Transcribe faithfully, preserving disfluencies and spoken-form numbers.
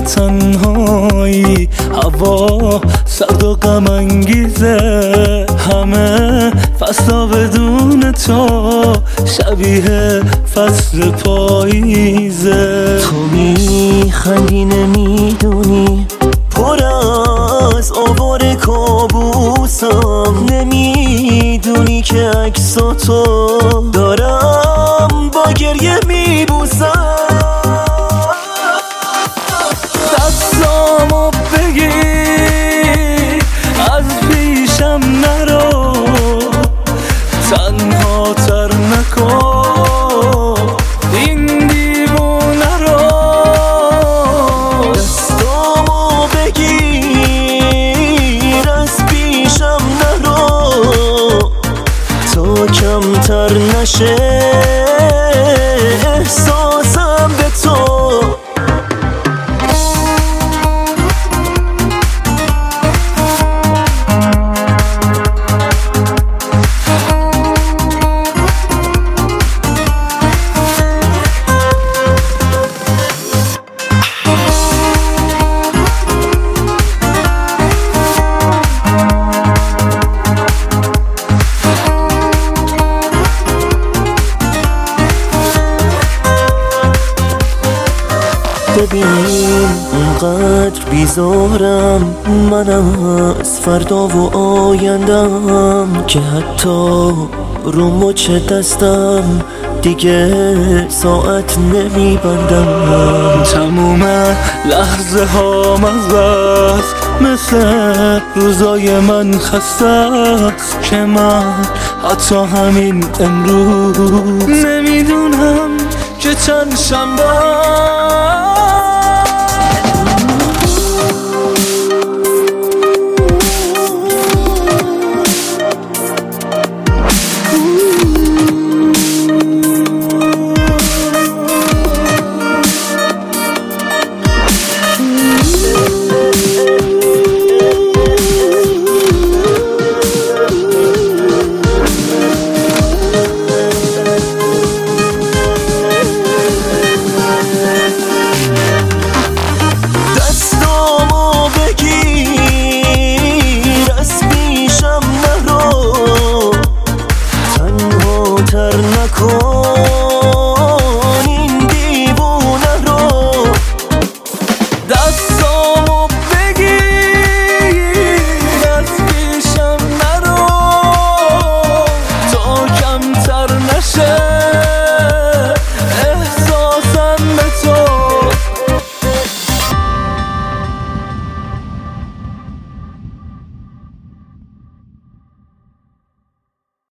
تنهایی، هوا سرد و غم انگیزه، همه فصلا بدون تو شبیه فصل پاییزه. تو میخندی نمیدونی پر از آوار کابوسم، نمیدونی که عکساتو دارم با گریه میبوسم. دستامو بگیر از پیشم نرو، تنها تر نکن این دیوونه رو. دستامو بگیر از پیشم نرو تا کمتر نشه احساسم به تو. ببین اونقدر بیزارم من از فردا و آیندم که حتی رو مچ دستم دیگه ساعت نمیبندم. تموم لحظه ها مزست، مثل روزای من خسته است که من حتی همین امروز نمیدونم که چند شنبه